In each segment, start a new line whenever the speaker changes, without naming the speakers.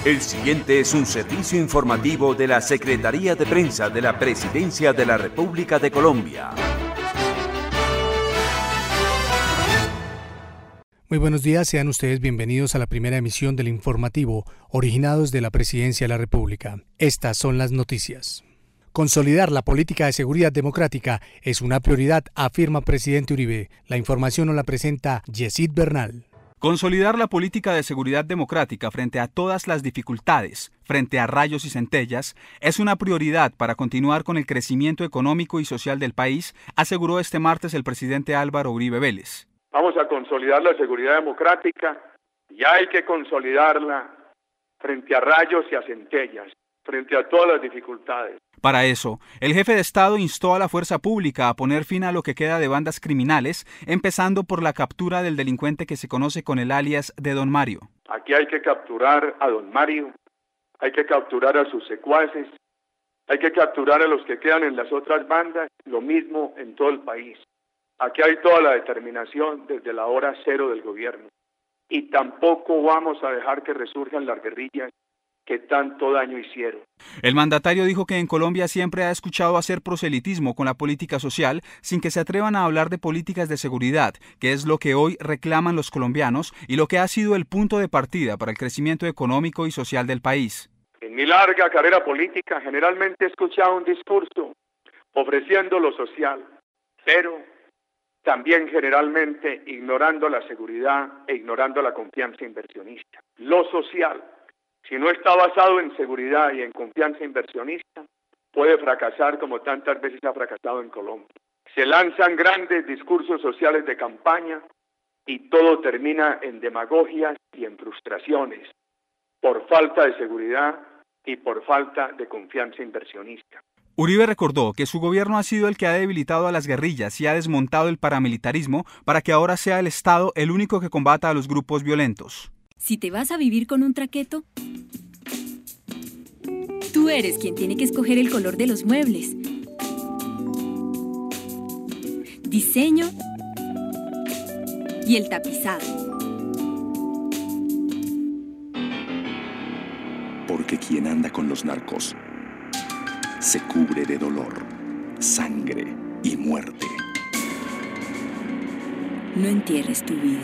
El siguiente es un servicio informativo de la Secretaría de Prensa de la Presidencia de la República de Colombia.
Muy buenos días, sean ustedes bienvenidos a la primera emisión del informativo, originados de la Presidencia de la República. Estas son las noticias. Consolidar la política de seguridad democrática es una prioridad, afirma presidente Uribe. La información nos la presenta Yesid Bernal.
Consolidar la política de seguridad democrática frente a todas las dificultades, frente a rayos y centellas, es una prioridad para continuar con el crecimiento económico y social del país, aseguró este martes el presidente Álvaro Uribe Vélez.
Vamos a consolidar la seguridad democrática y hay que consolidarla frente a rayos y a centellas, frente a todas las dificultades.
Para eso, el jefe de Estado instó a la fuerza pública a poner fin a lo que queda de bandas criminales, empezando por la captura del delincuente que se conoce con el alias de Don Mario.
Aquí hay que capturar a Don Mario, hay que capturar a sus secuaces, hay que capturar a los que quedan en las otras bandas, lo mismo en todo el país. Aquí hay toda la determinación desde la hora cero del gobierno. Y tampoco vamos a dejar que resurjan las guerrillas que tanto daño hicieron.
El mandatario dijo que en Colombia siempre ha escuchado hacer proselitismo con la política social sin que se atrevan a hablar de políticas de seguridad, que es lo que hoy reclaman los colombianos y lo que ha sido el punto de partida para el crecimiento económico y social del país.
En mi larga carrera política generalmente he escuchado un discurso ofreciendo lo social, pero también generalmente ignorando la seguridad e ignorando la confianza inversionista. Lo social, si no está basado en seguridad y en confianza inversionista, puede fracasar como tantas veces ha fracasado en Colombia. Se lanzan grandes discursos sociales de campaña y todo termina en demagogias y en frustraciones por falta de seguridad y por falta de confianza inversionista.
Uribe recordó que su gobierno ha sido el que ha debilitado a las guerrillas y ha desmontado el paramilitarismo para que ahora sea el Estado el único que combata a los grupos violentos.
Si te vas a vivir con un traqueto, tú eres quien tiene que escoger el color de los muebles, diseño y el tapizado.
Porque quien anda con los narcos se cubre de dolor, sangre y muerte.
No entierres tu vida.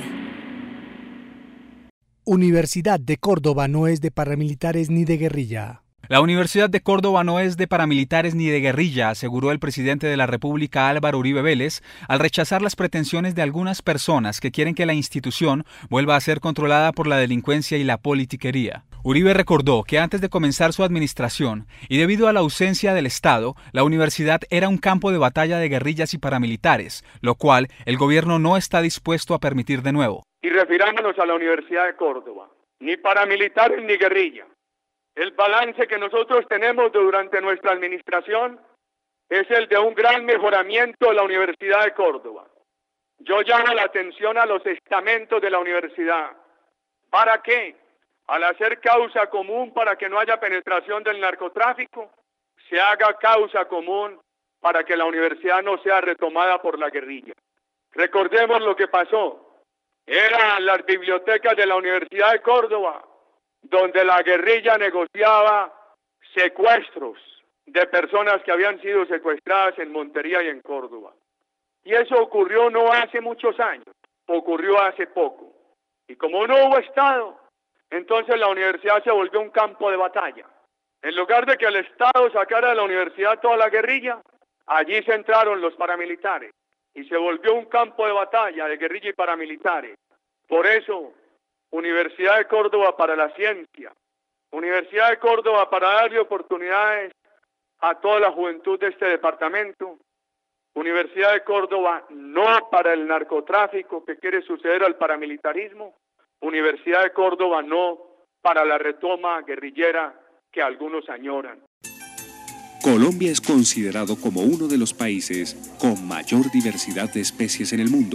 Universidad de Córdoba no es de paramilitares ni de guerrilla.
La Universidad de Córdoba no es de paramilitares ni de guerrilla, aseguró el presidente de la República Álvaro Uribe Vélez, al rechazar las pretensiones de algunas personas que quieren que la institución vuelva a ser controlada por la delincuencia y la politiquería. Uribe recordó que antes de comenzar su administración, y debido a la ausencia del Estado, la universidad era un campo de batalla de guerrillas y paramilitares, lo cual el gobierno no está dispuesto a permitir de nuevo.
Y refiriéndonos a la Universidad de Córdoba, ni paramilitares ni guerrilla. El balance que nosotros tenemos durante nuestra administración es el de un gran mejoramiento de la Universidad de Córdoba. Yo llamo la atención a los estamentos de la universidad. ¿Para qué? Al hacer causa común para que no haya penetración del narcotráfico, se haga causa común para que la universidad no sea retomada por la guerrilla. Recordemos lo que pasó. Eran las bibliotecas de la Universidad de Córdoba, donde la guerrilla negociaba secuestros de personas que habían sido secuestradas en Montería y en Córdoba. Y eso ocurrió no hace muchos años, ocurrió hace poco. Y como no hubo Estado, entonces la universidad se volvió un campo de batalla. En lugar de que el Estado sacara de la universidad toda la guerrilla, allí se entraron los paramilitares y se volvió un campo de batalla de guerrilla y paramilitares. Por eso, Universidad de Córdoba para la ciencia, Universidad de Córdoba para darle oportunidades a toda la juventud de este departamento, Universidad de Córdoba no para el narcotráfico que quiere suceder al paramilitarismo, Universidad de Córdoba no para la retoma guerrillera que algunos añoran.
Colombia es considerado como uno de los países con mayor diversidad de especies en el mundo.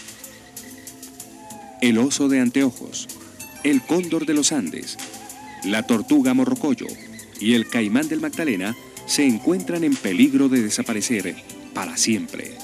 El oso de anteojos, el cóndor de los Andes, la tortuga morrocoyo y el caimán del Magdalena se encuentran en peligro de desaparecer para siempre.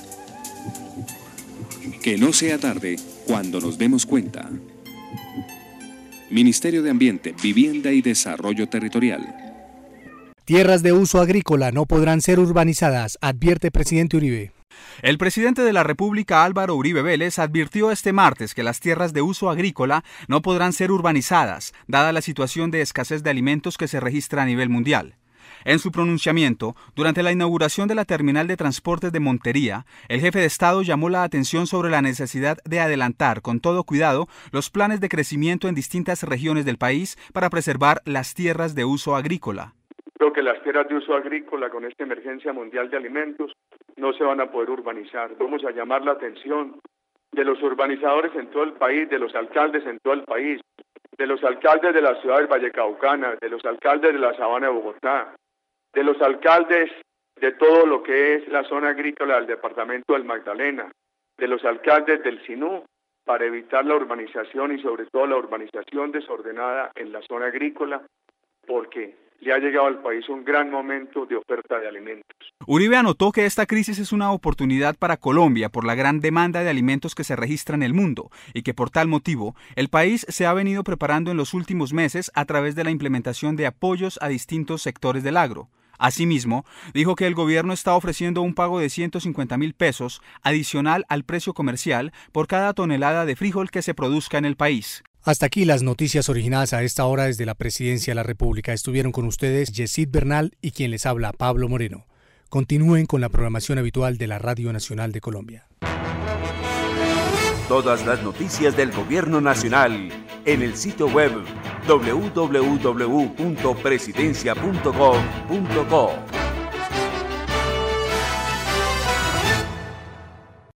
Que no sea tarde cuando nos demos cuenta. Ministerio de Ambiente, Vivienda y Desarrollo Territorial.
Tierras de uso agrícola no podrán ser urbanizadas, advierte presidente Uribe.
El presidente de la República, Álvaro Uribe Vélez, advirtió este martes que las tierras de uso agrícola no podrán ser urbanizadas, dada la situación de escasez de alimentos que se registra a nivel mundial. En su pronunciamiento, durante la inauguración de la terminal de transportes de Montería, el jefe de Estado llamó la atención sobre la necesidad de adelantar con todo cuidado los planes de crecimiento en distintas regiones del país para preservar las tierras de uso agrícola.
Creo que las tierras de uso agrícola con esta emergencia mundial de alimentos no se van a poder urbanizar. Vamos a llamar la atención de los urbanizadores en todo el país, de los alcaldes en todo el país, de los alcaldes de la ciudad del Vallecaucana, de los alcaldes de la Sabana de Bogotá, de los alcaldes de todo lo que es la zona agrícola del departamento del Magdalena, de los alcaldes del Sinú, para evitar la urbanización y sobre todo la urbanización desordenada en la zona agrícola, porque le ha llegado al país un gran momento de oferta de alimentos.
Uribe anotó que esta crisis es una oportunidad para Colombia por la gran demanda de alimentos que se registra en el mundo y que por tal motivo el país se ha venido preparando en los últimos meses a través de la implementación de apoyos a distintos sectores del agro. Asimismo, dijo que el gobierno está ofreciendo un pago de 150.000 pesos adicional al precio comercial por cada tonelada de frijol que se produzca en el país.
Hasta aquí las noticias originadas a esta hora desde la Presidencia de la República. Estuvieron con ustedes Yesid Bernal y quien les habla, Pablo Moreno. Continúen con la programación habitual de la Radio Nacional de Colombia.
Todas las noticias del Gobierno Nacional en el sitio web www.presidencia.gov.co.